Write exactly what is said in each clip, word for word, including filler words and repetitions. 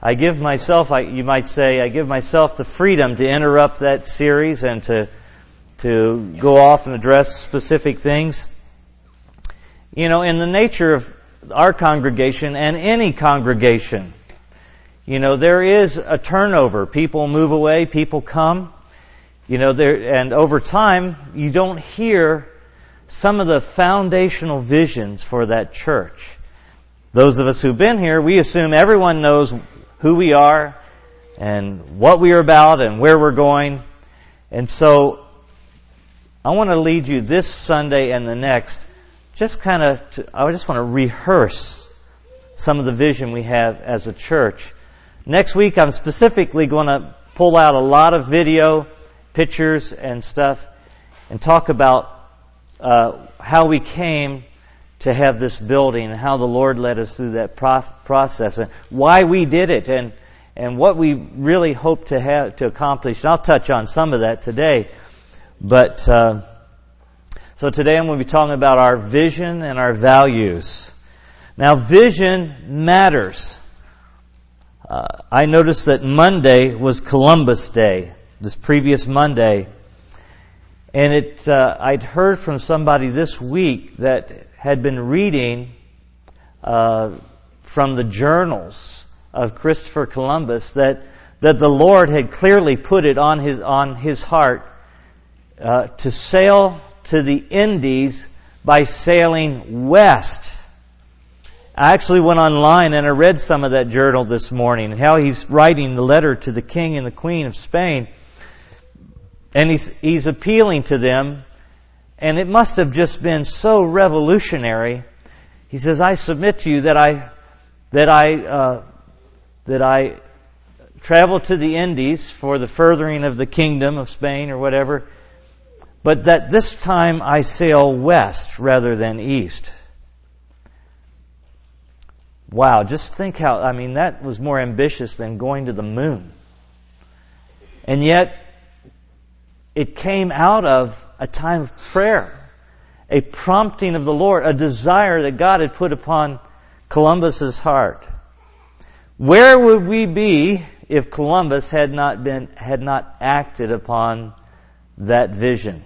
I give myself, I, you might say, I give myself the freedom to interrupt that series and to to go off and address specific things. You know, in the nature of our congregation and any congregation, you know, there is a turnover. People move away, people come. You know, there, and over time, you don't hear some of the foundational visions for that church. Those of us who've been here, we assume everyone knows who we are and what we are about and where we're going. And so I want to lead you this Sunday and the next, just kind of, I just want to rehearse some of the vision we have as a church. Next week, I'm specifically going to pull out a lot of video, pictures and stuff, and talk about uh, how we came to have this building and how the Lord led us through that prof- process and why we did it and and what we really hope to have to accomplish. And I'll touch on some of that today. But uh, so today I'm going to be talking about our vision and our values. Now, vision matters. Uh, I noticed that Monday was Columbus Day, this previous Monday. And it, uh, I'd heard from somebody this week that had been reading uh, from the journals of Christopher Columbus that that the Lord had clearly put it on his on his heart uh, to sail to the Indies by sailing west. I actually went online and I read some of that journal this morning, how he's writing the letter to the King and the Queen of Spain. And he's, he's appealing to them, and it must have just been so revolutionary. He says, "I submit to you that I that I uh, that I travel to the Indies for the furthering of the kingdom of Spain or whatever, but that this time I sail west rather than east." Wow! Just think how I mean that was more ambitious than going to the moon, and yet it came out of a time of prayer, a prompting of the Lord, a desire that God had put upon Columbus's heart. Where would we be if Columbus had not been, had not acted upon that vision?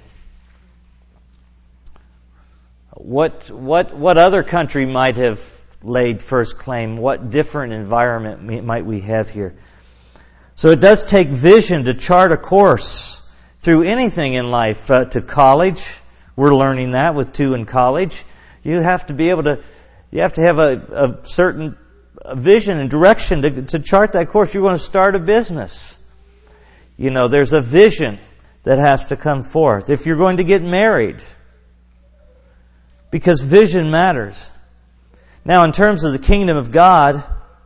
What, what, what other country might have laid first claim? What different environment might we have here? So it does take vision to chart a course through anything in life. Uh, to college, we're learning that with two in college. You have to be able to, you have to have a, a certain vision and direction to, to chart that course. You're going to start a business. You know, there's a vision that has to come forth. If you're going to get married, because vision matters. Now, in terms of the kingdom of God,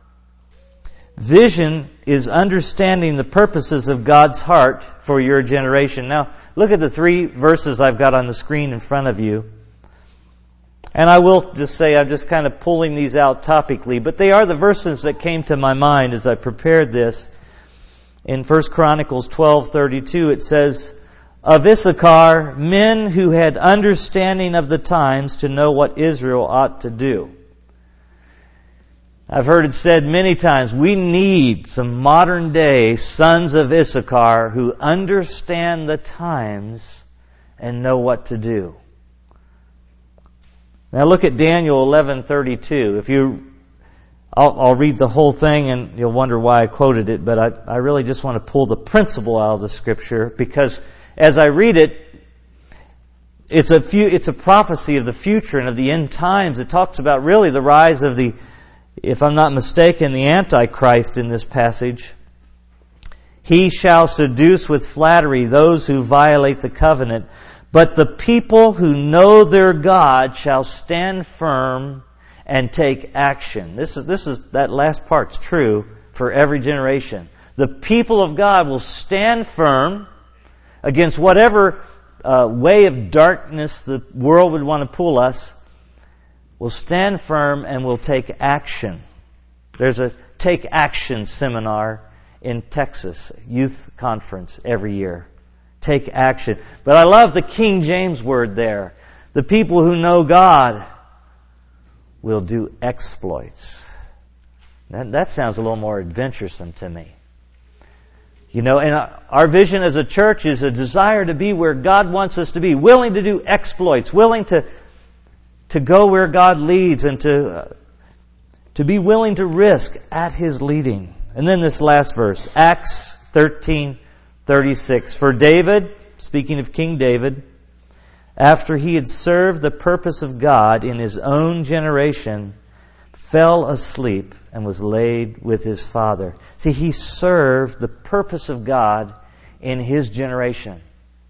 vision is understanding the purposes of God's heart for your generation. Now, look at the three verses I've got on the screen in front of you. And I will just say I'm just kind of pulling these out topically, but they are the verses that came to my mind as I prepared this. In First Chronicles twelve thirty-two, it says, "Of Issachar, men who had understanding of the times to know what Israel ought to do." I've heard it said many times, we need some modern day sons of Issachar who understand the times and know what to do. Now look at Daniel eleven thirty-two. If you, I'll, I'll read the whole thing and you'll wonder why I quoted it, but I, I really just want to pull the principle out of the scripture because as I read it, it's a few, it's a prophecy of the future and of the end times. It talks about really the rise of the, if I'm not mistaken, the Antichrist in this passage. "He shall seduce with flattery those who violate the covenant, but the people who know their God shall stand firm and take action." This is, this is, that last part's true for every generation. The people of God will stand firm against whatever uh, way of darkness the world would want to pull us. We'll stand firm and we'll take action. There's a Take Action seminar in Texas, youth conference every year. Take action. But I love the King James word there. The people who know God will do exploits. That, that sounds a little more adventuresome to me. You know, and our vision as a church is a desire to be where God wants us to be, willing to do exploits, willing to to go where God leads, and to uh, to be willing to risk at His leading. And then this last verse, Acts thirteen thirty-six. For David, speaking of King David, after he had served the purpose of God in his own generation, fell asleep and was laid with his father. See, he served the purpose of God in his generation.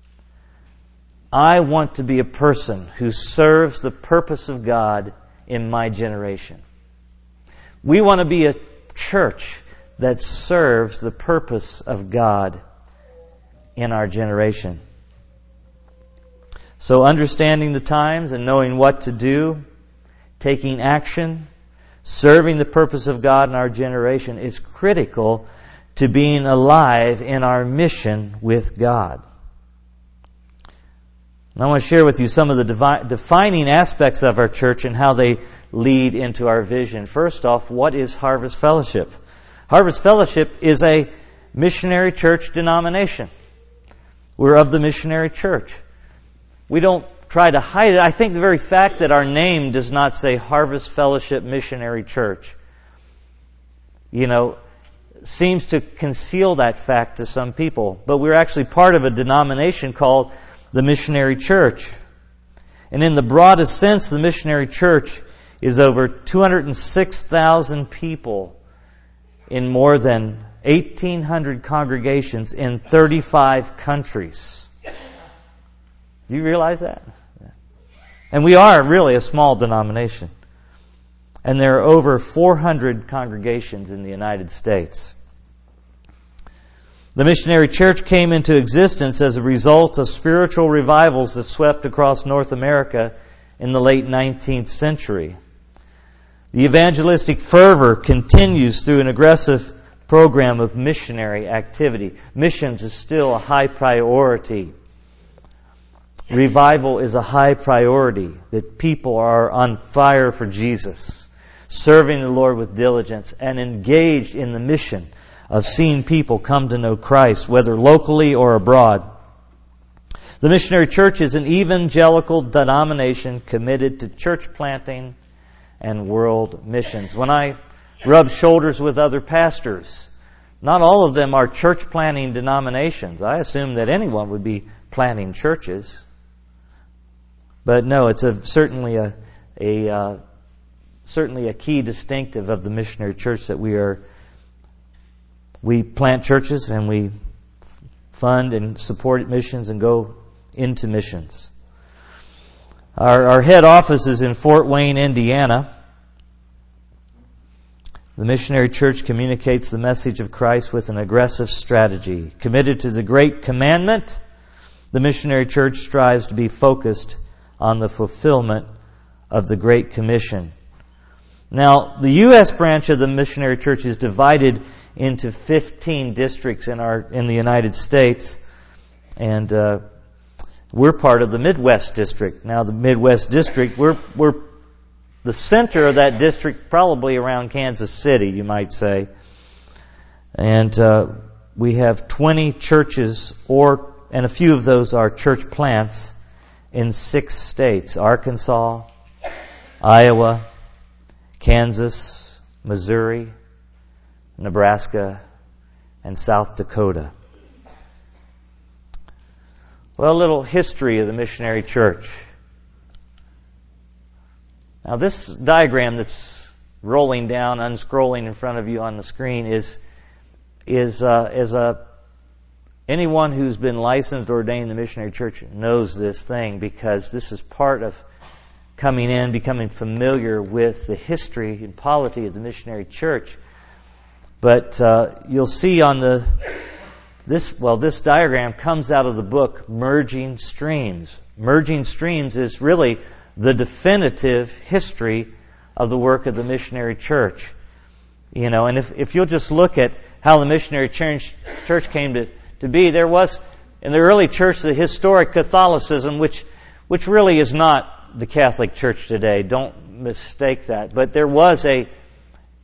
I want to be a person who serves the purpose of God in my generation. We want to be a church that serves the purpose of God in our generation. So understanding the times and knowing what to do, taking action, serving the purpose of God in our generation is critical to being alive in our mission with God. And I want to share with you some of the devi- defining aspects of our church and how they lead into our vision. First off, what is Harvest Fellowship? Harvest Fellowship is a missionary church denomination. We're of the missionary church. We don't try to hide it. I think the very fact that our name does not say Harvest Fellowship Missionary Church, you know, seems to conceal that fact to some people. But we're actually part of a denomination called the Missionary Church. And in the broadest sense, the Missionary Church is over two hundred six thousand people in more than eighteen hundred congregations in thirty-five countries. Do you realize that? And we are really a small denomination. And there are over four hundred congregations in the United States. The missionary church came into existence as a result of spiritual revivals that swept across North America in the late nineteenth century. The evangelistic fervor continues through an aggressive program of missionary activity. Missions is still a high priority. Revival is a high priority, that people are on fire for Jesus, serving the Lord with diligence, and engaged in the mission of seeing people come to know Christ, whether locally or abroad. The missionary church is an evangelical denomination committed to church planting and world missions. When I rub shoulders with other pastors, not all of them are church planting denominations. I assume that anyone would be planting churches. But no, it's a, certainly a, a uh, certainly a key distinctive of the missionary church that we are we plant churches and we fund and support missions and go into missions. Our, our head office is in Fort Wayne, Indiana. The missionary church communicates the message of Christ with an aggressive strategy. Committed to the Great Commandment, the missionary church strives to be focused on the fulfillment of the Great Commission. Now, the U S branch of the missionary church is divided into fifteen districts in our in the United States, and uh, we're part of the Midwest district. Now, the Midwest district, we're we're the center of that district, probably around Kansas City, you might say, and uh, we have twenty churches, or and a few of those are church plants in six states: Arkansas, Iowa, Kansas, Missouri, Nebraska, and South Dakota. Well, a little history of the missionary church. Now, this diagram that's rolling down, unscrolling in front of you on the screen is is uh, is a anyone who's been licensed or ordained in the missionary church knows this thing, because this is part of coming in, becoming familiar with the history and polity of the missionary church. But uh, you'll see on the this well, this diagram comes out of the book Merging Streams. Merging Streams is really the definitive history of the work of the missionary church. You know, and if if you'll just look at how the missionary church, church came to, to be, there was in the early church the historic Catholicism, which which really is not the Catholic Church today. Don't mistake that. But there was a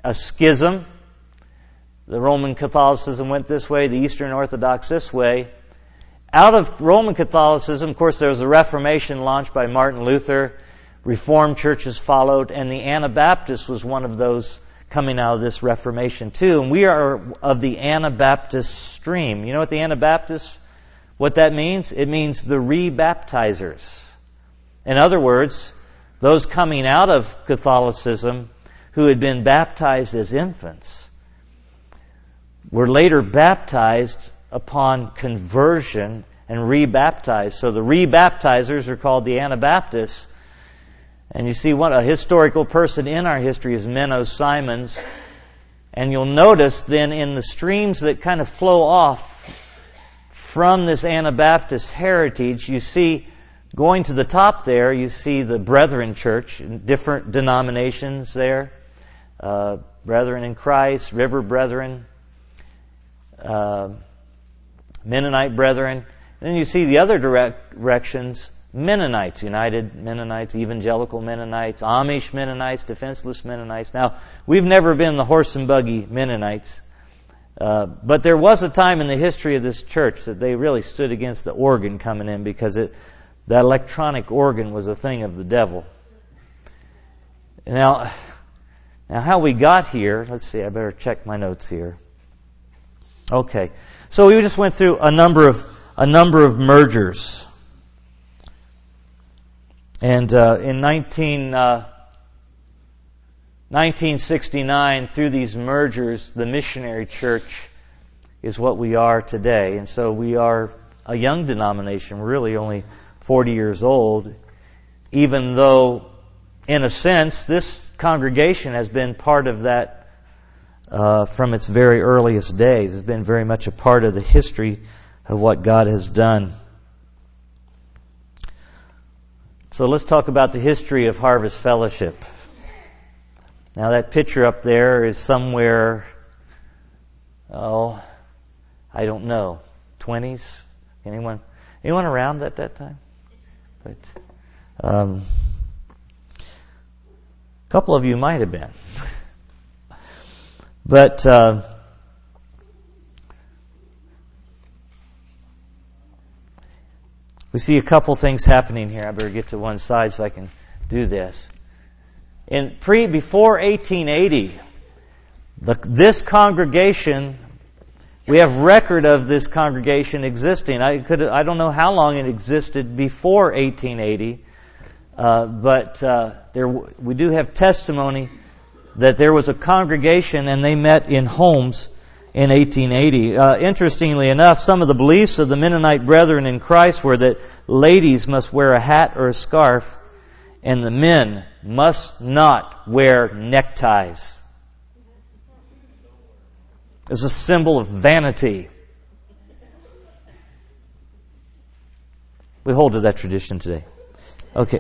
a schism. The Roman Catholicism went this way, the Eastern Orthodox this way. Out of Roman Catholicism, of course, there was a Reformation launched by Martin Luther. Reformed churches followed, and the Anabaptist was one of those coming out of this Reformation too. And we are of the Anabaptist stream. You know what the Anabaptist, what that means? It means the rebaptizers. In other words, those coming out of Catholicism who had been baptized as infants were later baptized upon conversion and rebaptized. So the rebaptizers are called the Anabaptists. And you see, what a historical person in our history is Menno Simons. And you'll notice then in the streams that kind of flow off from this Anabaptist heritage, you see, going to the top there, you see the Brethren Church, different denominations there. Uh, Brethren in Christ, River Brethren, uh, Mennonite Brethren. And then you see the other direct directions, Mennonites, United Mennonites, Evangelical Mennonites, Amish Mennonites, Defenseless Mennonites. Now, we've never been the horse and buggy Mennonites, uh, but there was a time in the history of this church that they really stood against the organ coming in, because it, that electronic organ was a thing of the devil. Now, now how we got here, let's see, I better check my notes here. Okay, so we just went through a number of a number of mergers. And uh, in nineteen, uh, nineteen sixty-nine, through these mergers, the missionary church is what we are today. And so we are a young denomination. We're really only forty years old, even though, in a sense, this congregation has been part of that uh, from its very earliest days. It's been very much a part of the history of what God has done. So let's talk about the history of Harvest Fellowship. Now that picture up there is somewhere, oh, I don't know, twenties? Anyone anyone around at that time? But um, a couple of you might have been. But uh, we see a couple things happening here. I better get to one side so I can do this. In pre before eighteen eighty, the, this congregation, we have record of this congregation existing. I could I don't know how long it existed before eighteen eighty, uh, but uh, there we do have testimony that there was a congregation and they met in homes in eighteen eighty. Uh, interestingly enough, some of the beliefs of the Mennonite Brethren in Christ were that ladies must wear a hat or a scarf, and the men must not wear neckties. It's a symbol of vanity. We hold to that tradition today. Okay.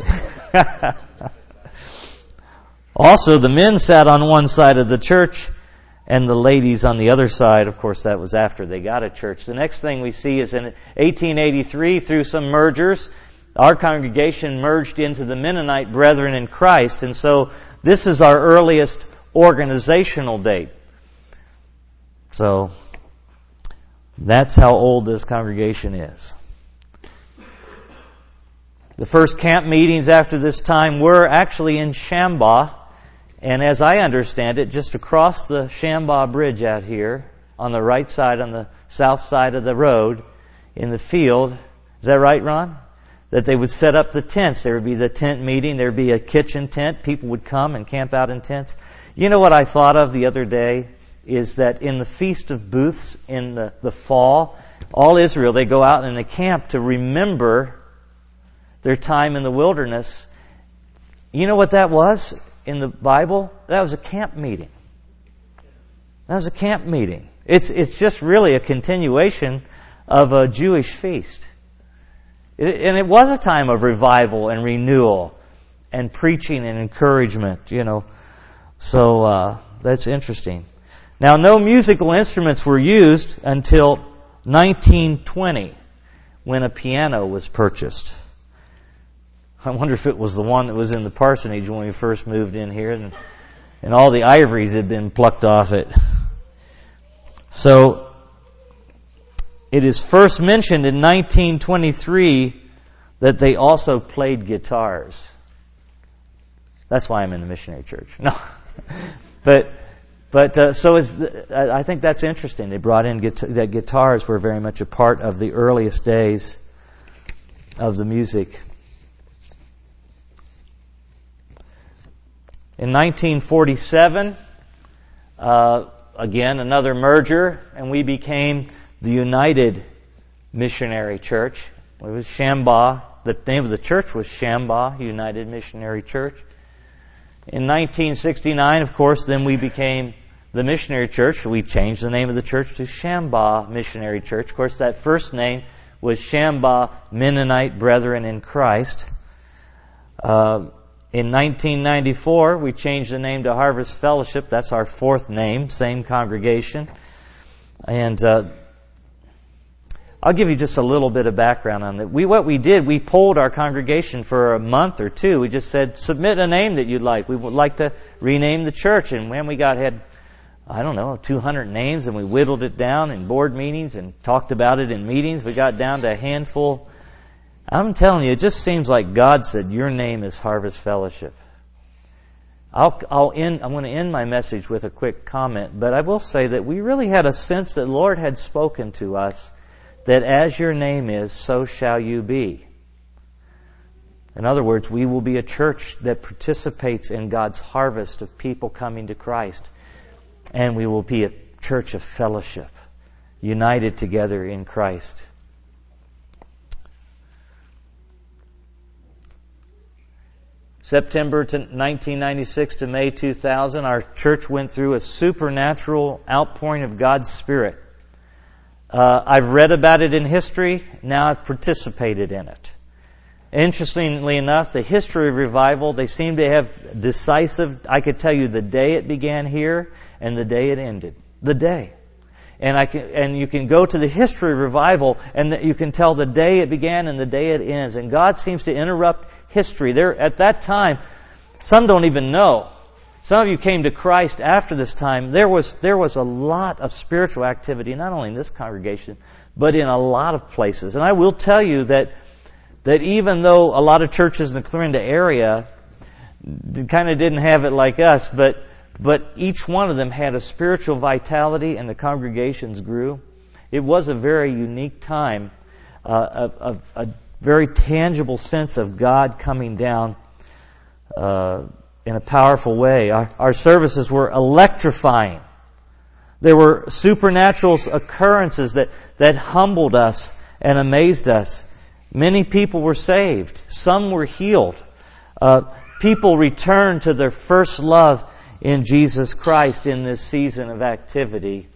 Also, the men sat on one side of the church and the ladies on the other side. Of course, that was after they got a church. The next thing we see is in eighteen eighty-three, through some mergers, our congregation merged into the Mennonite Brethren in Christ. And so this is our earliest organizational date. So that's how old this congregation is. The first camp meetings after this time were actually in Shambach. And as I understand it, just across the Shambach Bridge out here, on the right side, on the south side of the road, in the field. Is that right, Ron? That they would set up the tents. There would be the tent meeting. There would be a kitchen tent. People would come and camp out in tents. You know what I thought of the other day? Is that in the Feast of Booths in the, the fall, all Israel, they go out and they camp to remember their time in the wilderness. You know what that was in the Bible? That was a camp meeting. That was a camp meeting. It's it's just really a continuation of a Jewish feast. It, and it was a time of revival and renewal and preaching and encouragement, you know. So uh, that's interesting. Now, no musical instruments were used until nineteen twenty, when a piano was purchased. I wonder if it was the one that was in the parsonage when we first moved in here. And and all the ivories had been plucked off it. So, it is first mentioned in nineteen twenty-three that they also played guitars. That's why I'm in the missionary church. No, but but uh, so it's, I think that's interesting. They brought in guitar, that guitars were very much a part of the earliest days of the music. In nineteen forty-seven, uh, again another merger, and we became the United Missionary Church. It was Shambah. The name of the church was Shambah United Missionary Church. In nineteen sixty-nine, of course, then we became the Missionary Church. We changed the name of the church to Shambah Missionary Church. Of course, that first name was Shambah Mennonite Brethren in Christ. Uh, in nineteen ninety-four, we changed the name to Harvest Fellowship. That's our fourth name, same congregation. And uh, I'll give you just a little bit of background on that. We, what we did, we polled our congregation for a month or two. We just said, submit a name that you'd like. We would like to rename the church. And when we got, had, I don't know, two hundred names, and we whittled it down in board meetings and talked about it in meetings. We got down to a handful. I'm telling you, it just seems like God said, your name is Harvest Fellowship. I'll, I'll end, I'm going to end my message with a quick comment, but I will say that we really had a sense that the Lord had spoken to us that as your name is, so shall you be. In other words, we will be a church that participates in God's harvest of people coming to Christ. And we will be a church of fellowship, united together in Christ. September nineteen ninety-six to May two thousand, our church went through a supernatural outpouring of God's Spirit. Uh, I've read about it in history. Now I've participated in it. Interestingly enough, the history of revival, they seem to have decisive, I could tell you the day it began here and the day it ended. The day. And I can, and you can go to the history of revival and you can tell the day it began and the day it ends. And God seems to interrupt history. There, at that time, some don't even know. Some of you came to Christ after this time. There was there was a lot of spiritual activity, not only in this congregation, but in a lot of places. And I will tell you that that even though a lot of churches in the Clarinda area kind of didn't have it like us, but but each one of them had a spiritual vitality, and the congregations grew. It was a very unique time, uh, a, a, a very tangible sense of God coming down Uh, in a powerful way. Our, our services were electrifying. There were supernatural occurrences that, that humbled us and amazed us. Many people were saved. Some were healed. Uh, people returned to their first love in Jesus Christ in this season of activity.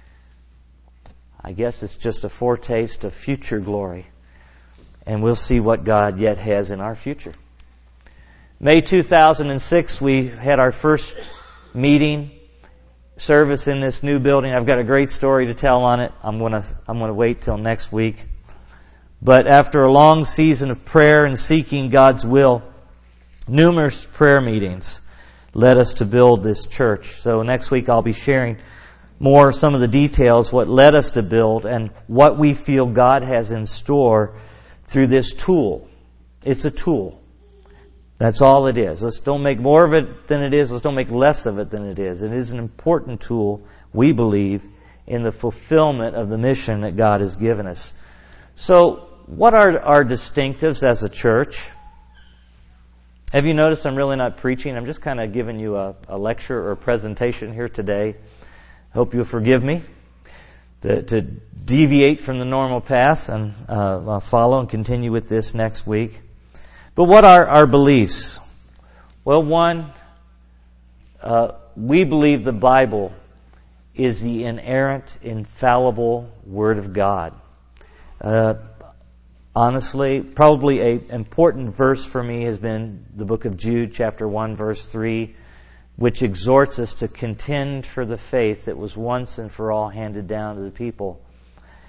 I guess it's just a foretaste of future glory. And we'll see what God yet has in our future. May two thousand six, we had our first meeting service in this new building. I've got a great story to tell on it. I'm going to I'm going to wait till next week. But after a long season of prayer and seeking God's will, numerous prayer meetings led us to build this church. So next week I'll be sharing more some of the details, what led us to build and what we feel God has in store through this tool. It's a tool. That's all it is. Let's don't make more of it than it is. Let's don't make less of it than it is. It is an important tool, we believe, in the fulfillment of the mission that God has given us. So, what are our distinctives as a church? Have you noticed I'm really not preaching? I'm just kind of giving you a, a lecture or a presentation here today. Hope you'll forgive me to, to deviate from the normal path, and uh, I'll follow and continue with this next week. But what are our beliefs? Well, one, uh, we believe the Bible is the inerrant, infallible Word of God. Uh, honestly, probably an important verse for me has been the book of Jude, chapter one, verse three, which exhorts us to contend for the faith that was once and for all handed down to the people.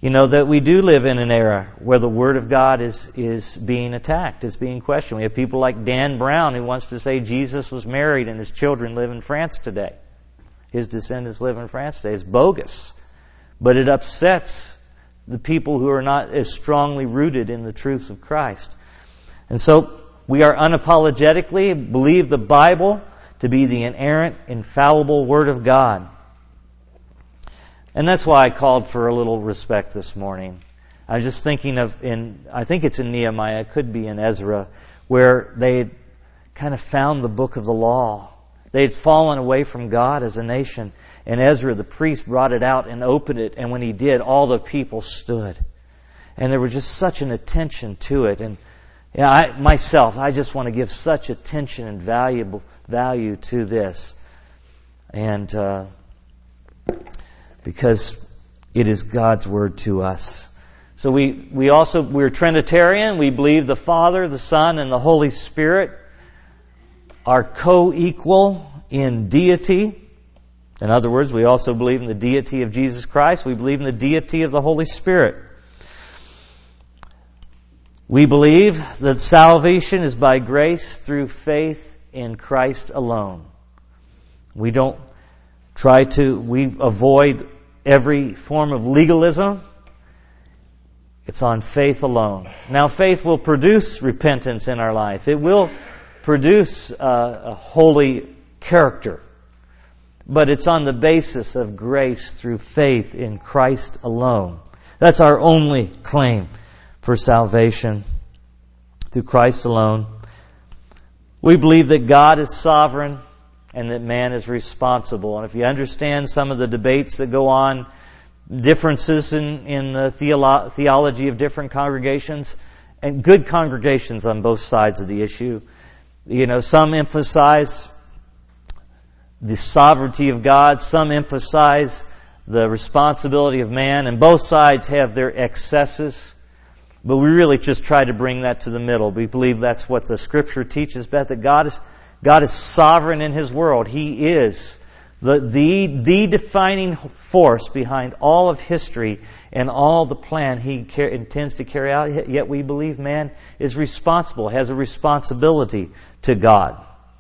you know, that we do live in an era where the Word of God is, is being attacked, is being questioned. We have people like Dan Brown who wants to say Jesus was married and his children live in France today. His descendants live in France today. It's bogus. But it upsets the people who are not as strongly rooted in the truths of Christ. And so we are unapologetically believe the Bible to be the inerrant, infallible Word of God. And that's why I called for a little respect this morning. I was just thinking of, in I think it's in Nehemiah, it could be in Ezra, where they kind of found the book of the law. They had fallen away from God as a nation. And Ezra, the priest, brought it out and opened it. And when he did, all the people stood. And there was just such an attention to it. And yeah, I, myself, I just want to give such attention and valuable value to this. And uh, because it is God's Word to us. So we, we also, we're Trinitarian. We believe the Father, the Son, and the Holy Spirit are co-equal in deity. In other words, we also believe in the deity of Jesus Christ. We believe in the deity of the Holy Spirit. We believe that salvation is by grace through faith in Christ alone. We don't try to, we avoid every form of legalism. It's on faith alone. Now, faith will produce repentance in our life. It will produce uh, a holy character. But it's on the basis of grace through faith in Christ alone. That's our only claim for salvation, through Christ alone. We believe that God is sovereign and that man is responsible. And if you understand some of the debates that go on, differences in, in the theolo- theology of different congregations, and good congregations on both sides of the issue, you know, some emphasize the sovereignty of God, some emphasize the responsibility of man, and both sides have their excesses. But we really just try to bring that to the middle. We believe that's what the Scripture teaches, Beth, that God is God is sovereign in His world. He is the, the, the defining force behind all of history and all the plan He car- intends to carry out. Yet we believe man is responsible, has a responsibility to God.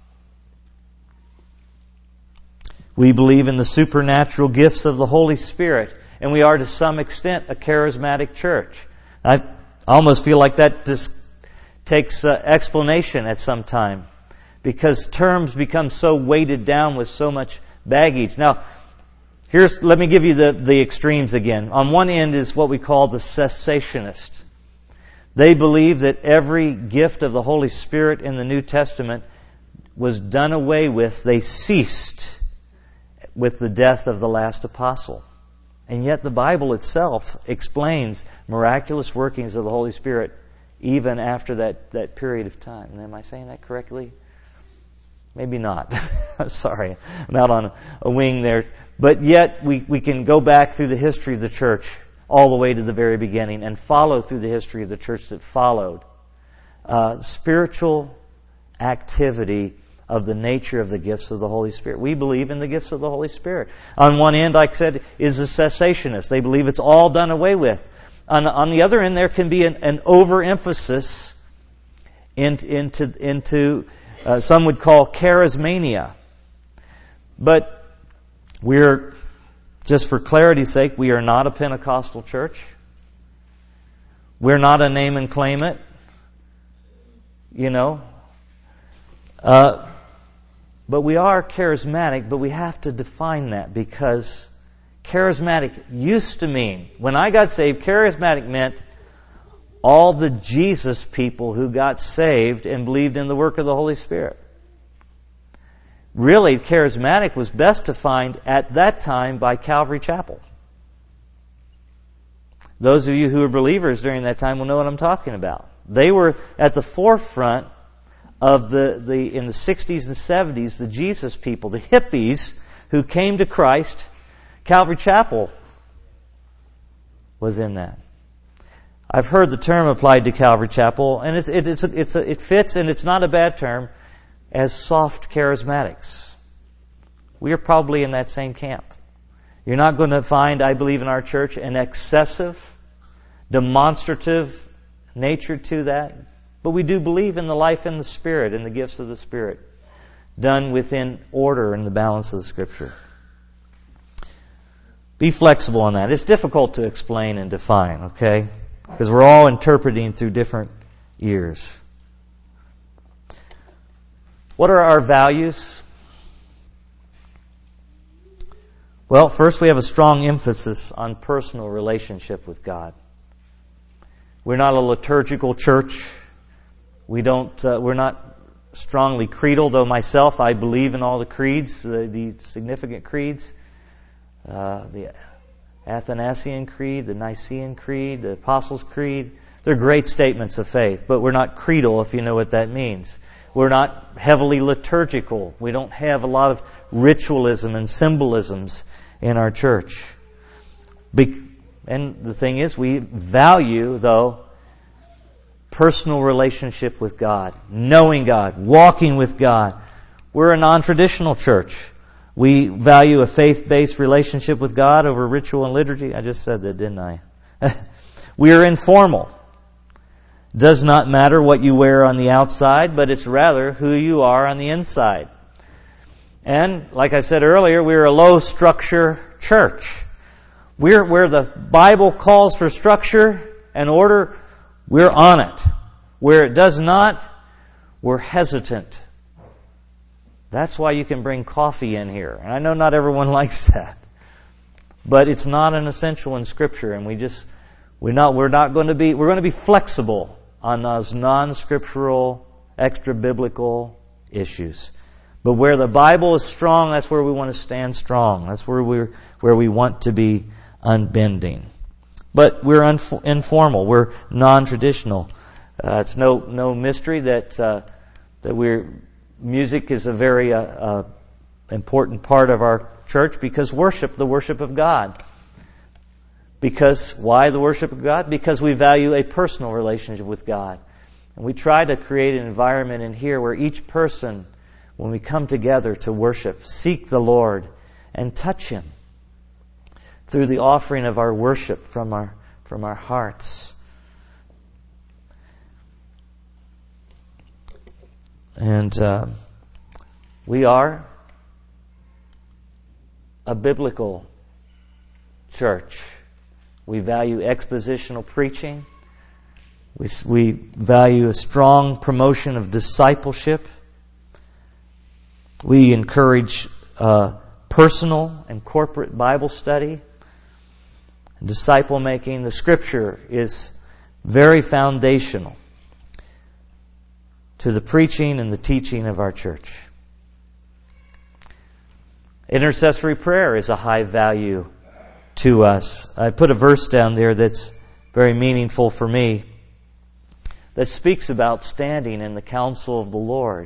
We believe in the supernatural gifts of the Holy Spirit, and we are to some extent a charismatic church. I almost feel like that just takes uh, explanation at some time, because terms become so weighted down with so much baggage. Now, here's let me give you the, the extremes again. On one end is what we call the cessationist. They believe that every gift of the Holy Spirit in the New Testament was done away with. They ceased with the death of the last apostle. And yet the Bible itself explains miraculous workings of the Holy Spirit even after that, that period of time. Am I saying that correctly? Maybe not. Sorry, I'm out on a wing there. But yet we, we can go back through the history of the church all the way to the very beginning and follow through the history of the church that followed. Uh, spiritual activity of the nature of the gifts of the Holy Spirit. We believe in the gifts of the Holy Spirit. On one end, like I said, is a cessationist. They believe it's all done away with. On, on the other end, there can be an, an overemphasis in, into, into uh, some would call charismania. But we're, just for clarity's sake, we are not a Pentecostal church. We're not a name and claim it. You know. Uh, But we are charismatic, but we have to define that, because charismatic used to mean, when I got saved, charismatic meant all the Jesus people who got saved and believed in the work of the Holy Spirit. Really, charismatic was best defined at that time by Calvary Chapel. Those of you who are believers during that time will know what I'm talking about. They were at the forefront of the, the in the sixties and seventies, the Jesus people, the hippies who came to Christ. Calvary Chapel was in that. I've heard the term applied to Calvary Chapel, and it's it, it's a, it's a, it fits, and it's not a bad term, as soft charismatics. We are probably in that same camp. You're not going to find, I believe, in our church an excessive demonstrative nature to that. But we do believe in the life in the Spirit and the gifts of the Spirit, done within order and the balance of the Scripture. Be flexible on that. It's difficult to explain and define, okay? Because we're all interpreting through different ears. What are our values? Well, first we have a strong emphasis on personal relationship with God. We're not a liturgical church. We don't. Uh, we're not strongly creedal, though myself I believe in all the creeds, the, the significant creeds. Uh, the Athanasian Creed, the Nicene Creed, the Apostles' Creed. They're great statements of faith, but we're not creedal, if you know what that means. We're not heavily liturgical. We don't have a lot of ritualism and symbolisms in our church. Be- and the thing is, we value, though, personal relationship with God, knowing God, walking with God. We're a non-traditional church. We value a faith-based relationship with God over ritual and liturgy. I just said that, didn't I? We are informal. Does not matter what you wear on the outside, but it's rather who you are on the inside. And, like I said earlier, we're a low-structure church. We're where the Bible calls for structure and order, we're on it. Where it does not, we're hesitant. That's why you can bring coffee in here. And I know not everyone likes that. But it's not an essential in Scripture, and we just we're not we're not going to be we're going to be flexible on those non-scriptural, extra-biblical issues. But where the Bible is strong, that's where we want to stand strong. That's where we're where we want to be unbending. But we're unf- informal. We're non-traditional. Uh, it's no no mystery that uh, that we're music is a very uh, uh, important part of our church because worship, the worship of God. Because why the worship of God? Because we value a personal relationship with God, and we try to create an environment in here where each person, when we come together to worship, seek the Lord and touch Him through the offering of our worship from our from our hearts. And uh, we are a biblical church. We value expositional preaching. We, we value a strong promotion of discipleship. We encourage uh, personal and corporate Bible study, disciple making. The Scripture is very foundational to the preaching and the teaching of our church. Intercessory prayer is a high value to us. I put a verse down there that's very meaningful for me that speaks about standing in the counsel of the Lord.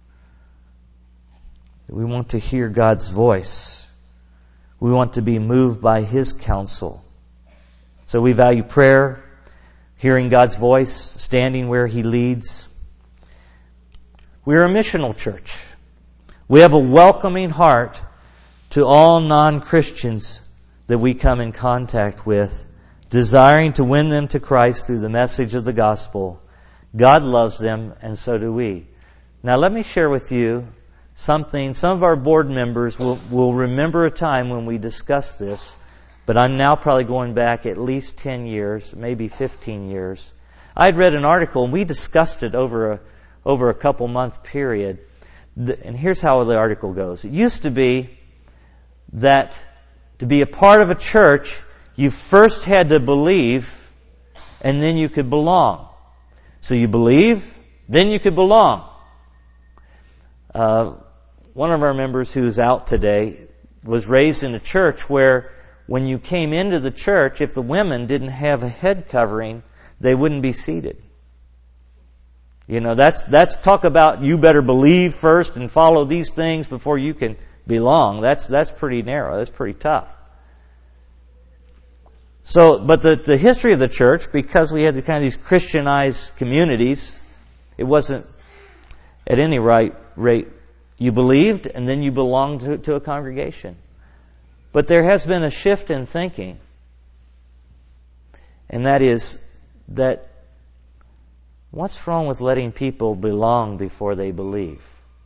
We want to hear God's voice. We want to be moved by His counsel. So we value prayer, hearing God's voice, standing where He leads. We're a missional church. We have a welcoming heart to all non-Christians that we come in contact with, desiring to win them to Christ through the message of the gospel. God loves them, and so do we. Now let me share with you something. Some of our board members will, will remember a time when we discussed this, but I'm now probably going back at least ten years, maybe fifteen years. I'd read an article, and we discussed it over a over a couple month period. And here's how the article goes. It used to be that to be a part of a church, you first had to believe, and then you could belong. So you believe, then you could belong. Uh, one of our members who's out today was raised in a church where when you came into the church, if the women didn't have a head covering, they wouldn't be seated. You know, that's that's talk about you better believe first and follow these things before you can belong. That's that's pretty narrow. That's pretty tough. So, but the, the history of the church, because we had the kind of these Christianized communities, it wasn't at any right rate you believed and then you belonged to, to a congregation. But there has been a shift in thinking. And that is that what's wrong with letting people belong before they believe?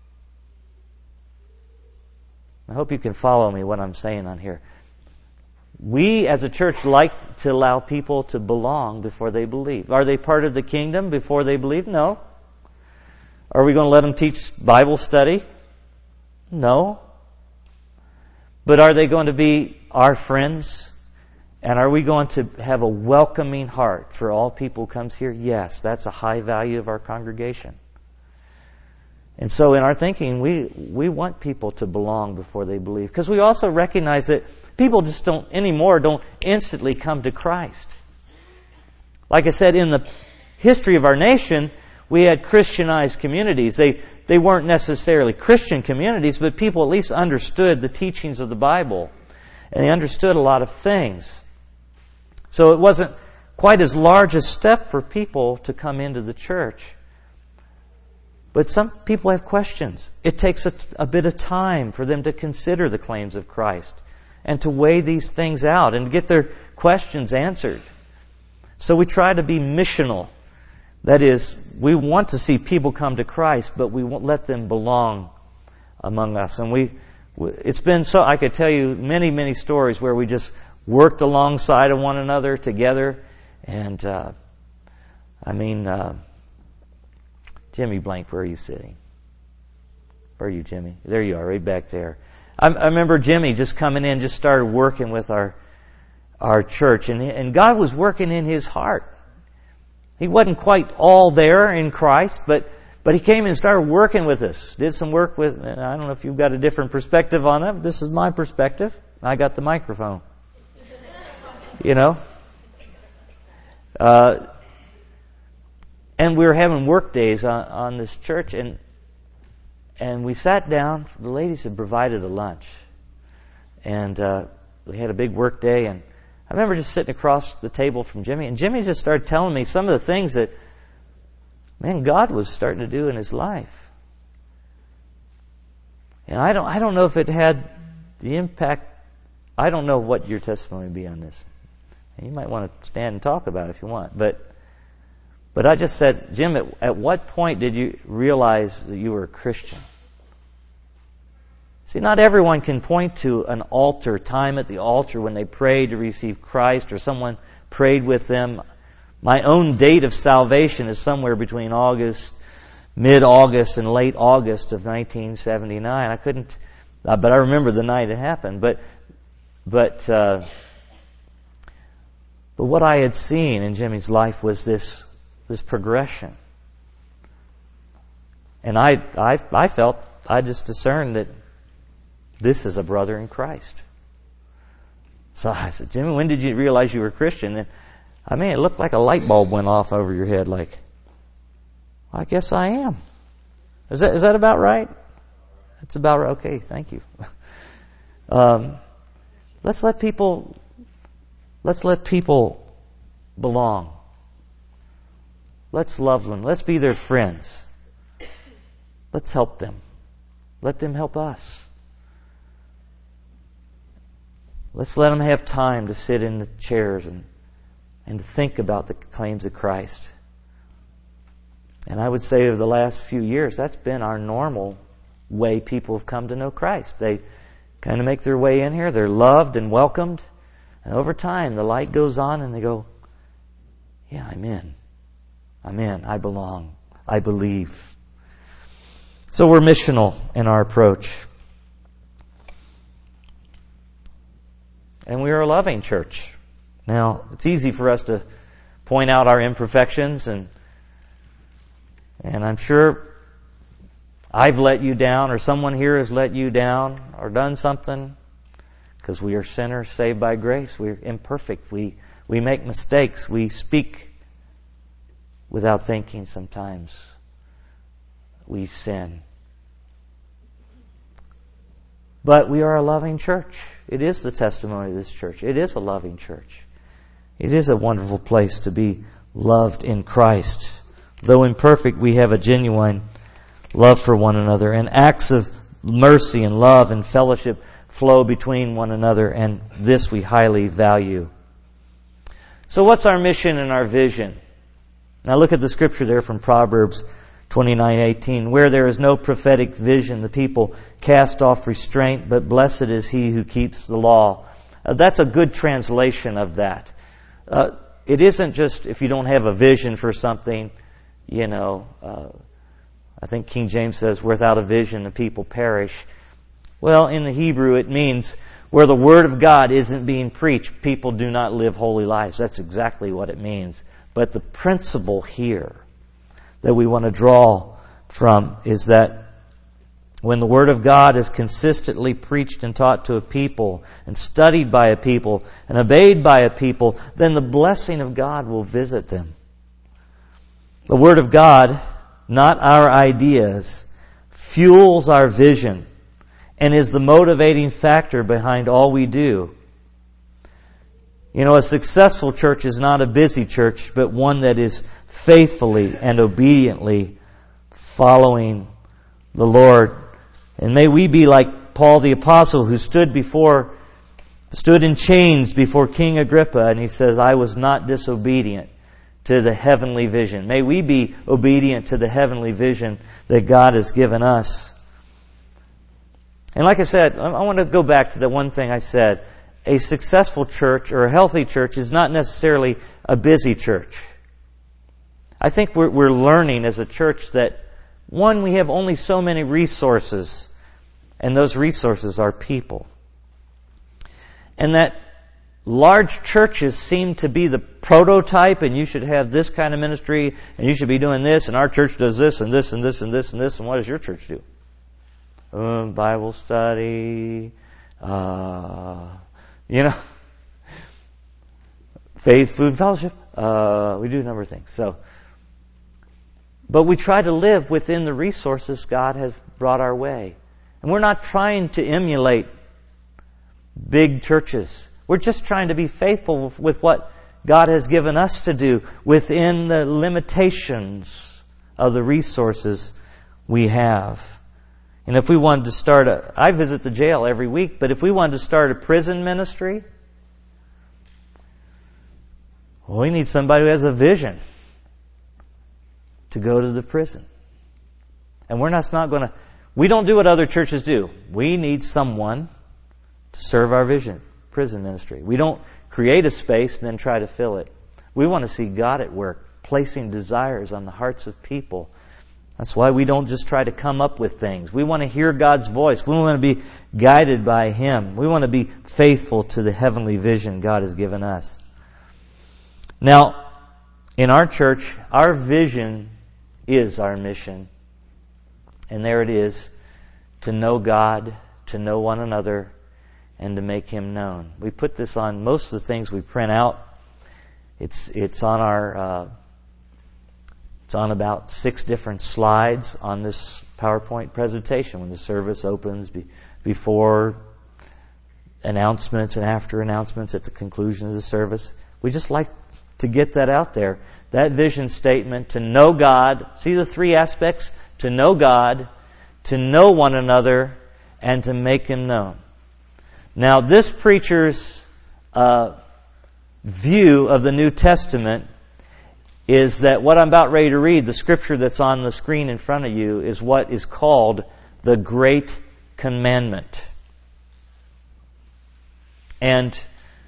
I hope you can follow me what I'm saying on here. We as a church like to allow people to belong before they believe. Are they part of the kingdom before they believe? No. Are we going to let them teach Bible study? No. But are they going to be our friends? And are we going to have a welcoming heart for all people who comes here? Yes, that's a high value of our congregation. And so in our thinking, we, we want people to belong before they believe. Because we also recognize that people just don't anymore don't instantly come to Christ. Like I said, in the history of our nation, we had Christianized communities. They they weren't necessarily Christian communities, but people at least understood the teachings of the Bible. And they understood a lot of things. So it wasn't quite as large a step for people to come into the church. But some people have questions. It takes a, a bit of time for them to consider the claims of Christ and to weigh these things out and get their questions answered. So we try to be missional. That is, we want to see people come to Christ, but we won't let them belong among us. And we, it's been so, I could tell you many, many stories where we just worked alongside of one another together. And, uh, I mean, uh, Jimmy Blank, where are you sitting? Where are you, Jimmy? There you are, right back there. I, I remember Jimmy just coming in, just started working with our our church, and and God was working in his heart. He wasn't quite all there in Christ, but but he came and started working with us. Did some work with. And I don't know if you've got a different perspective on it. But this is my perspective. I got the microphone. You know. Uh, And we were having work days on, on this church, and and we sat down. The ladies had provided a lunch, and uh, we had a big work day. And I remember just sitting across the table from Jimmy, and Jimmy just started telling me some of the things that, man, God was starting to do in his life. And I don't I don't know if it had the impact. I don't know what your testimony would be on this. And you might want to stand and talk about it if you want, but. But I just said, Jim, at, at what point did you realize that you were a Christian? See, not everyone can point to an altar, time at the altar when they prayed to receive Christ or someone prayed with them. My own date of salvation is somewhere between August, mid-August and late August of nineteen seventy-nine. I couldn't, uh, but I remember the night it happened. But, but, uh, but what I had seen in Jimmy's life was this This progression. And I, I, I felt, I just discerned that this is a brother in Christ. So I said, Jimmy, when did you realize you were a Christian? And I mean, it looked like a light bulb went off over your head, like, I guess I am. Is that, is that about right? That's about right. Okay, thank you. um, let's let people, let's let people belong. Let's love them. Let's be their friends. Let's help them. Let them help us. Let's let them have time to sit in the chairs and, and to think about the claims of Christ. And I would say over the last few years, that's been our normal way people have come to know Christ. They kind of make their way in here. They're loved and welcomed. And over time, the light goes on and they go, yeah, I'm in. I'm in. I belong. I believe. So we're missional in our approach. And we are a loving church. Now, it's easy for us to point out our imperfections, and and I'm sure I've let you down, or someone here has let you down, or done something, because we are sinners saved by grace. We're imperfect. We we make mistakes. We speak without thinking sometimes. We sin. But we are a loving church. It is the testimony of this church. It is a loving church. It is a wonderful place to be loved in Christ. Though imperfect, we have a genuine love for one another, and acts of mercy and love and fellowship flow between one another, and this we highly value. So what's our mission and our vision? Now look at the scripture there from Proverbs twenty-nine eighteen. Where there is no prophetic vision, the people cast off restraint, but blessed is he who keeps the law. Uh, that's a good translation of that. Uh, it isn't just if you don't have a vision for something, you know, uh, I think King James says, without a vision the people perish. Well, in the Hebrew it means where the Word of God isn't being preached, people do not live holy lives. That's exactly what it means. But the principle here that we want to draw from is that when the Word of God is consistently preached and taught to a people and studied by a people and obeyed by a people, then the blessing of God will visit them. The Word of God, not our ideas, fuels our vision and is the motivating factor behind all we do. You know, a successful church is not a busy church, but one that is faithfully and obediently following the Lord. And may we be like Paul the Apostle, who stood before, stood in chains before King Agrippa, and he says, I was not disobedient to the heavenly vision. May we be obedient to the heavenly vision that God has given us. And like I said, I want to go back to the one thing I said. A successful church or a healthy church is not necessarily a busy church. I think we're, we're learning as a church that, one, we have only so many resources, and those resources are people. And that large churches seem to be the prototype, and you should have this kind of ministry, and you should be doing this, and our church does this, and this, and this, and this, and this, and what does your church do? Um, Bible study, uh, you know, faith, food, fellowship. Uh, we do a number of things. So, but we try to live within the resources God has brought our way. And we're not trying to emulate big churches. We're just trying to be faithful with what God has given us to do within the limitations of the resources we have. And if we wanted to start a, I visit the jail every week, but if we wanted to start a prison ministry, well, we need somebody who has a vision to go to the prison. And we're not, not going to, we don't do what other churches do. We need someone to serve our vision, prison ministry. We don't create a space and then try to fill it. We want to see God at work, placing desires on the hearts of people. That's why we don't just try to come up with things. We want to hear God's voice. We want to be guided by Him. We want to be faithful to the heavenly vision God has given us. Now, in our church, our vision is our mission. And there it is, to know God, to know one another, and to make Him known. We put this on most of the things we print out. It's it's on our uh, it's on about six different slides on this PowerPoint presentation when the service opens, be, before announcements and after announcements at the conclusion of the service. We just like to get that out there. That vision statement, to know God. See the three aspects? To know God, to know one another, and to make Him known. Now, this preacher's uh, view of the New Testament is that what I'm about ready to read, the scripture that's on the screen in front of you, is what is called the Great Commandment. And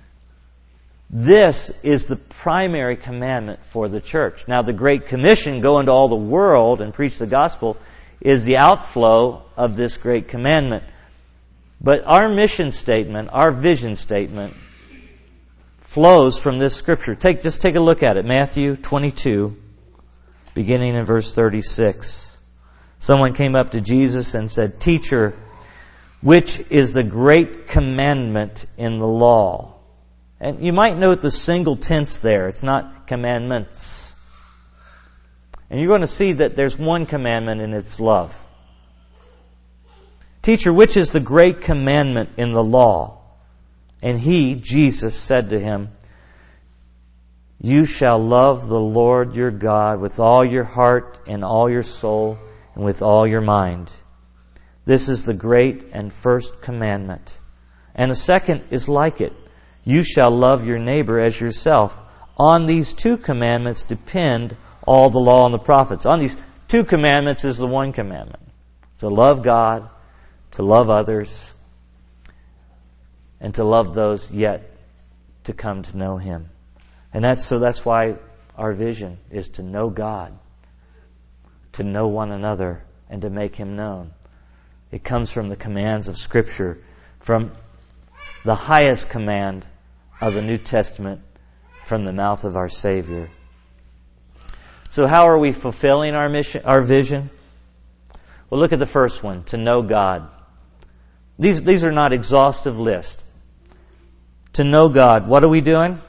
this is the primary commandment for the church. Now, the Great Commission, go into all the world and preach the gospel, is the outflow of this Great Commandment. But our mission statement, our vision statement, flows from this scripture. Take just take a look at it. Matthew twenty-two, beginning in verse thirty-six. Someone came up to Jesus and said, "Teacher, which is the great commandment in the law?" And you might note the single tense there. It's not commandments. And you're going to see that there's one commandment, and it's love. "Teacher, which is the great commandment in the law?" And he, Jesus, said to him, "You shall love the Lord your God with all your heart and all your soul and with all your mind. This is the great and first commandment. And a second is like it. You shall love your neighbor as yourself. on these two commandments depend all the law and the prophets. On these two commandments is the one commandment. To love God, to love others, and to love those yet to come to know Him. And that's so that's why our vision is to know God, to know one another, and to make Him known. It comes from the commands of Scripture, from the highest command of the New Testament, from the mouth of our Savior. So how are we fulfilling our mission, our vision? Well, look at the first one, to know God. These, these are not exhaustive lists. To know God, what are we doing?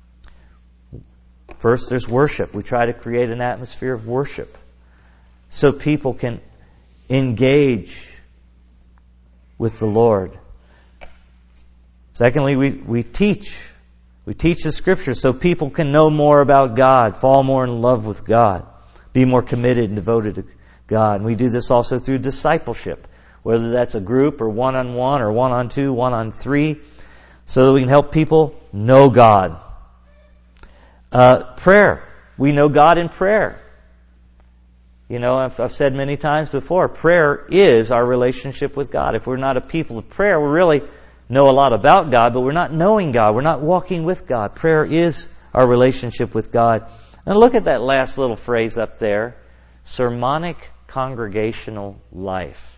First, there's worship. We try to create an atmosphere of worship so people can engage with the Lord. Secondly, we, we teach. We teach the Scriptures so people can know more about God, fall more in love with God, be more committed and devoted to God. And we do this also through discipleship, whether that's a group or one-on-one or one-on-two, one-on-three, so that we can help people know God. Uh, prayer. We know God in prayer. You know, I've, I've said many times before, prayer is our relationship with God. If we're not a people of prayer, we really know a lot about God, but we're not knowing God. We're not walking with God. Prayer is our relationship with God. And look at that last little phrase up there, sermonic congregational life.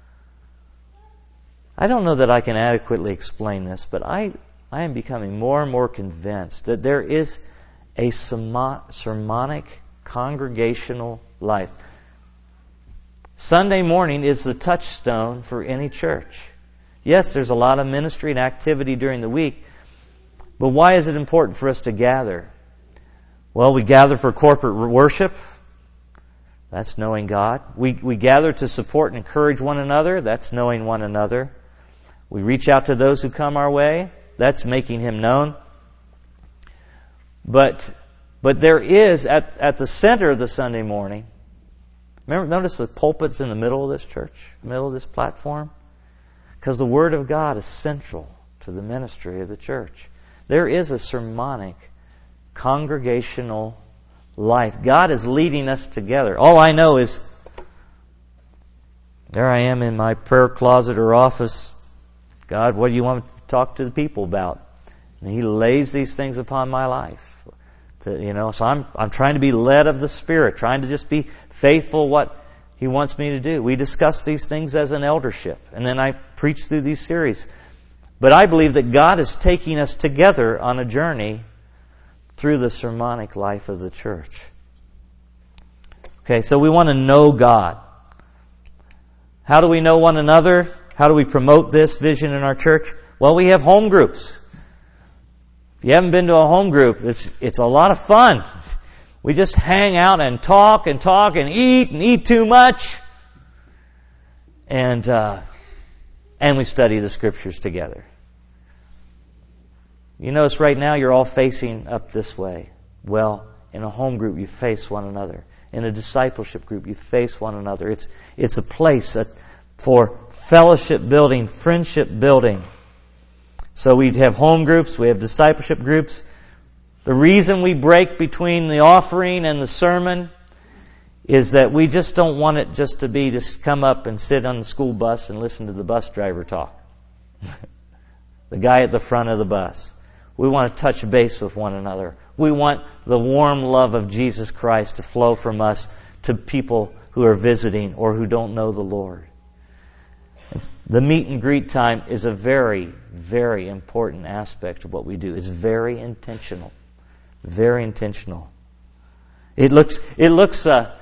I don't know that I can adequately explain this, but I, I am becoming more and more convinced that there is a sermonic congregational life. Sunday morning is the touchstone for any church. Yes, there's a lot of ministry and activity during the week, but why is it important for us to gather? Well, we gather for corporate worship. That's knowing God. We, we gather to support and encourage one another. That's knowing one another. We reach out to those who come our way. That's making Him known. But but there is, at, at the center of the Sunday morning, remember, notice the pulpit's in the middle of this church, middle of this platform? Because the Word of God is central to the ministry of the church. There is a sermonic, congregational life. God is leading us together. All I know is, there I am in my prayer closet or office. God, what do you want to talk to the people about? And He lays these things upon my life. To, you know, so I'm I'm trying to be led of the Spirit, trying to just be faithful what He wants me to do. We discuss these things as an eldership, and then I preach through these series. But I believe that God is taking us together on a journey through the sermonic life of the church. Okay, so we want to know God. How do we know one another? How do we promote this vision in our church? Well, we have home groups. If you haven't been to a home group, it's it's a lot of fun. We just hang out and talk and talk and eat and eat too much. And uh, and we study the Scriptures together. You notice right now you're all facing up this way. Well, in a home group you face one another. In a discipleship group you face one another. It's it's a place for fellowship building, friendship building. So we have home groups, we have discipleship groups. The reason we break between the offering and the sermon is that we just don't want it just to be to come up and sit on the school bus and listen to the bus driver talk. The guy at the front of the bus. We want to touch base with one another. We want the warm love of Jesus Christ to flow from us to people who are visiting or who don't know the Lord. The meet and greet time is a very, very important aspect of what we do. It's very intentional. Very intentional. It looks, it looks, uh,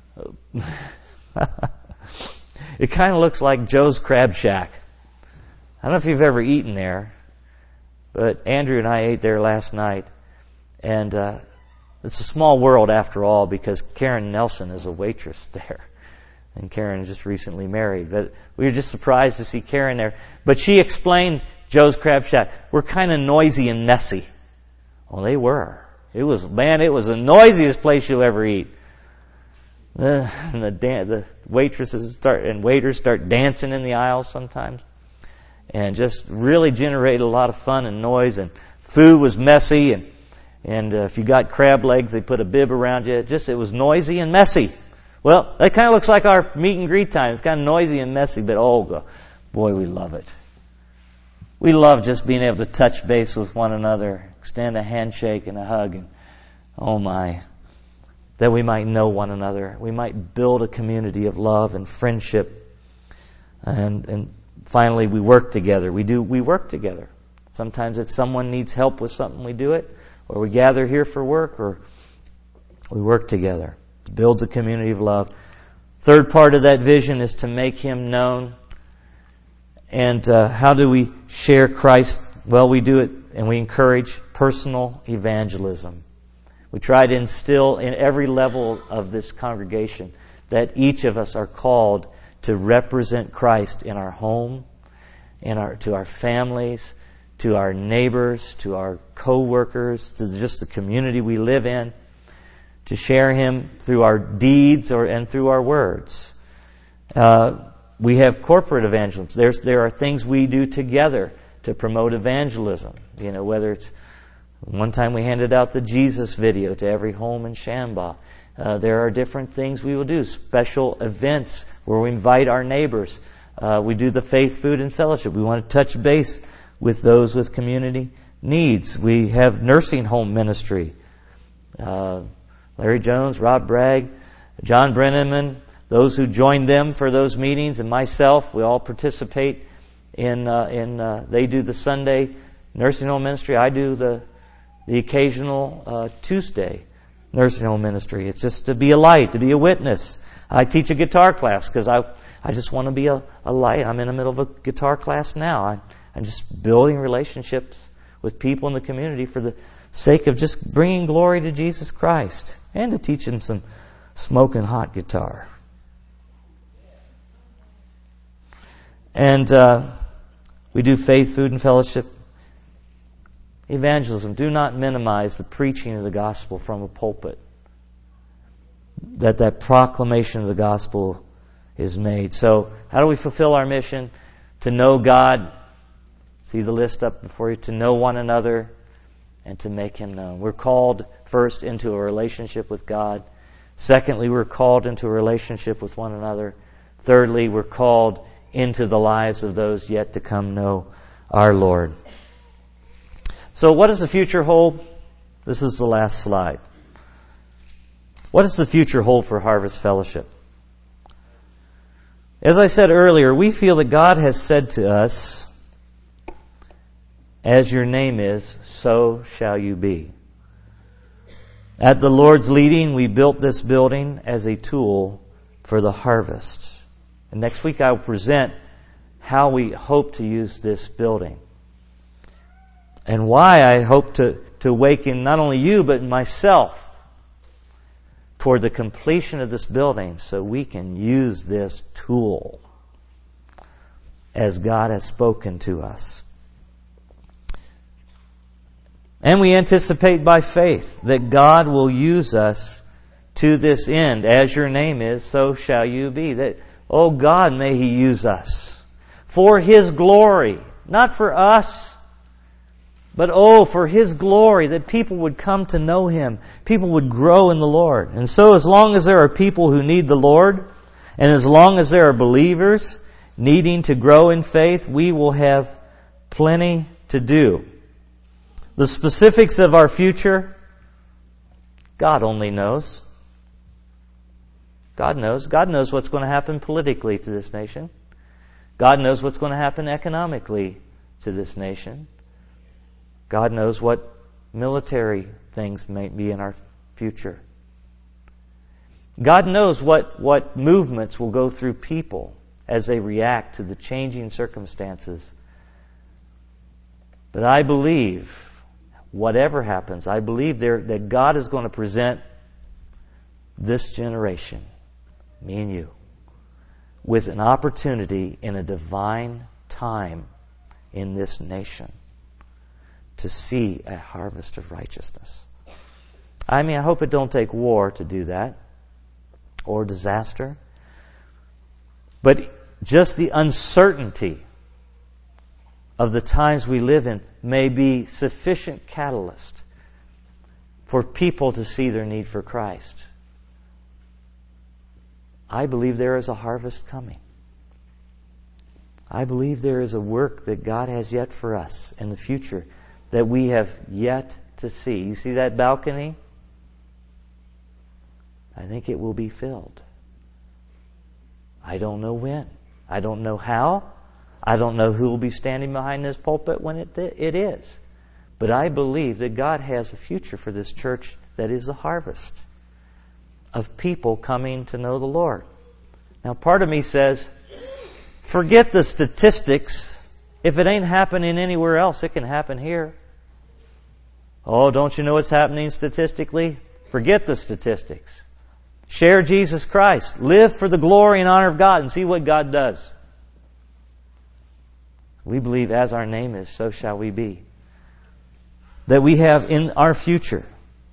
it kind of looks like Joe's Crab Shack. I don't know if you've ever eaten there, but Andrew and I ate there last night. And uh, it's a small world after all, because Karen Nelson is a waitress there. And Karen is just recently married. But we were just surprised to see Karen there. But she explained Joe's Crab Shack. We're kind of noisy and messy. Well, they were. It was, man, it was the noisiest place you'll ever eat. Uh, and the, dan- the waitresses start and waiters start dancing in the aisles sometimes. And just really generated a lot of fun and noise. And food was messy. And And uh, if you got crab legs, they put a bib around you. It just, it was noisy and messy. Well, that kind of looks like our meet and greet time. It's kind of noisy and messy, but oh, boy, we love it. We love just being able to touch base with one another, extend a handshake and a hug, and oh my, that we might know one another. We might build a community of love and friendship. And and finally, we work together. We do, we work together. Sometimes if someone needs help with something, we do it. Or we gather here for work, or we work together. It builds a community of love. Third part of that vision is to make Him known. And uh, how do we share Christ? Well, we do it and we encourage personal evangelism. We try to instill in every level of this congregation that each of us are called to represent Christ in our home, in our to our families, to our neighbors, to our co-workers, to just the community we live in, to share Him through our deeds or and through our words. Uh, we have corporate evangelism. There's, there are things we do together to promote evangelism. You know, whether it's one time we handed out the Jesus video to every home in Shambach. Uh, there are different things we will do. Special events where we invite our neighbors. Uh, we do the faith, food, and fellowship. We want to touch base with those with community needs. We have nursing home ministry. Uh, Larry Jones, Rob Bragg, John Brenneman, those who join them for those meetings, and myself, we all participate in, uh, in uh, they do the Sunday nursing home ministry. I do the, the occasional uh, Tuesday nursing home ministry. It's just to be a light, to be a witness. I teach a guitar class because I, I just want to be a, a light. I'm in the middle of a guitar class now. I, I'm just building relationships with people in the community for the sake of just bringing glory to Jesus Christ and to teach them some smoking hot guitar. And uh, we do faith, food, and fellowship. Evangelism. Do not minimize the preaching of the gospel from a pulpit. That that proclamation of the gospel is made. So, how do we fulfill our mission? To know God. See the list up before you. To know one another and to make Him known. We're called first into a relationship with God. Secondly, we're called into a relationship with one another. Thirdly, we're called into the lives of those yet to come know our Lord. So what does the future hold? This is the last slide. What does the future hold for Harvest Fellowship? As I said earlier, we feel that God has said to us, as your name is, so shall you be. At the Lord's leading, we built this building as a tool for the harvest. And next week I will present how we hope to use this building. And why I hope to, to awaken not only you, but myself toward the completion of this building so we can use this tool as God has spoken to us. And we anticipate by faith that God will use us to this end. As your name is, so shall you be. That, oh God, may He use us for His glory, not for us, but oh, for His glory, that people would come to know Him. People would grow in the Lord. And so as long as there are people who need the Lord, and as long as there are believers needing to grow in faith, we will have plenty to do. The specifics of our future, God only knows. God knows. God knows what's going to happen politically to this nation. God knows what's going to happen economically to this nation. God knows what military things may be in our future. God knows what, what movements will go through people as they react to the changing circumstances. But I believe, whatever happens, I believe there that God is going to present this generation, me and you, with an opportunity in a divine time in this nation to see a harvest of righteousness. I mean, I hope it don't take war to do that, or disaster. But just the uncertainty of the times we live in may be sufficient catalyst for people to see their need for Christ. I believe there is a harvest coming. I believe there is a work that God has yet for us in the future that we have yet to see. You see that balcony? I think it will be filled. I don't know when. I don't know how. I don't know who will be standing behind this pulpit when it, it is. But I believe that God has a future for this church that is a harvest of people coming to know the Lord. Now, part of me says, forget the statistics. If it ain't happening anywhere else, it can happen here. Oh, don't you know what's happening statistically? Forget the statistics. Share Jesus Christ. Live for the glory and honor of God and see what God does. We believe as our name is, so shall we be. That we have in our future.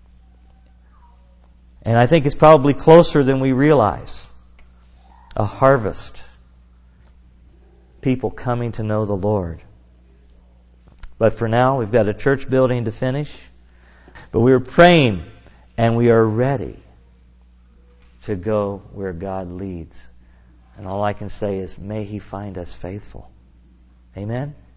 And I think it's probably closer than we realize. A harvest. People coming to know the Lord. But for now, we've got a church building to finish. But we are praying and we are ready to go where God leads. And all I can say is, may He find us faithful. Amen?